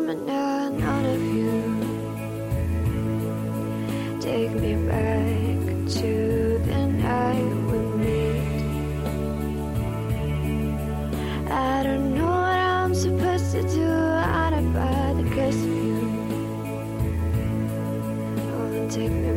but now none of you. Take me back to the night we met. I don't know what I'm supposed to do out of the guess of you. Oh, take me